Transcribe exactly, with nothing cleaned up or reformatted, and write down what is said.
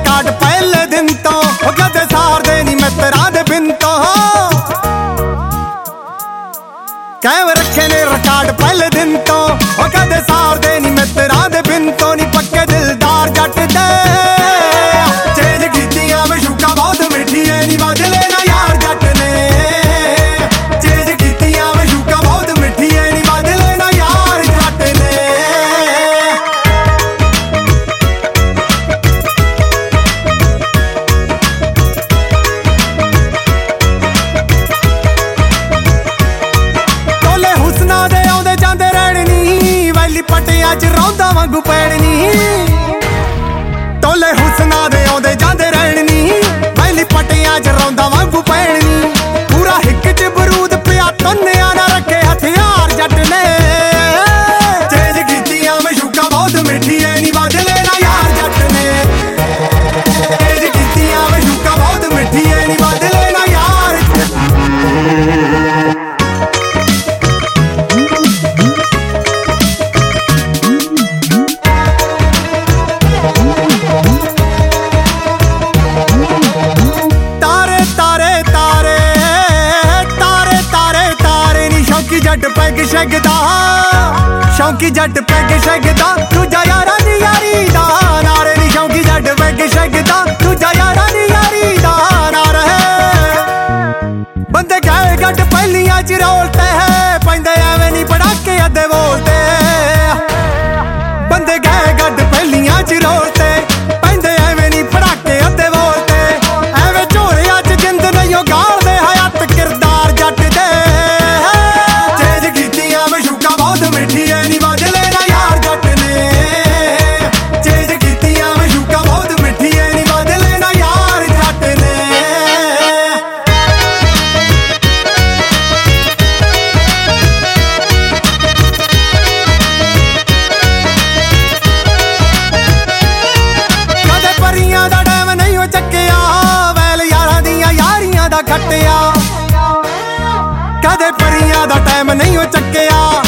record पहले दिन तो कदे सारदे नी मित्रां दे बिन तो कायम रखे ने रिकॉर्ड पहले दिन तो कदे सारदे नी मित्रां दे बिन तो नी पक्के दिलदार जट दे चेंज कीतियां मशूका बहुत मिठियां नी बदले ना यार जट ने चेंज कीतियां मशूका बहुत मिठियां नी बदले ना यार जट ने टोले हुसना दे आउंदे जांदे रहण नी वैली पटियां च रौंदा वांगू पैण नी टोले हुसना दे आउंदे जांदे रहण नी वैली पटियां च रौंदा वांगू पैण नी पूरा हिक च बरूद पिया तन्निया ना रखे हथियार जट ने चेंज कीतियां मशूका बहुत मिठियां नी बदले ना यार जट ने चेंज कीतियां मशूका बहुत मिठियां नी बदले ना यार जट पैग शगदा शौकी जट पैग शगदा दूजा यारा नी यारी दा नारे नी शौकी जट पैग शगदा दूजा यारा नी यारी दा नारे बंदे गए गट पहलियां च रोलते है पैंदे एवें नी पड़ाके अद्धे बोलते बंदे गए गट पहलियां च रोलते पैंदे एवें नी पड़ाके अद्धे बोलते एवें झोलियां च जिंद नहीं गाल दे हयात किरदार जट दे मिठियां नी बदले ना यार जट ने चेंज कीतियां मशूका बहुत मिठियां नी बदले ना यार जट ने कदे परियां दा टाइम नहीं हो चक्किया वैल यारां दियां यारियां दा खट्टिया कदे परियां दा टाइम नहीं हो चक्किया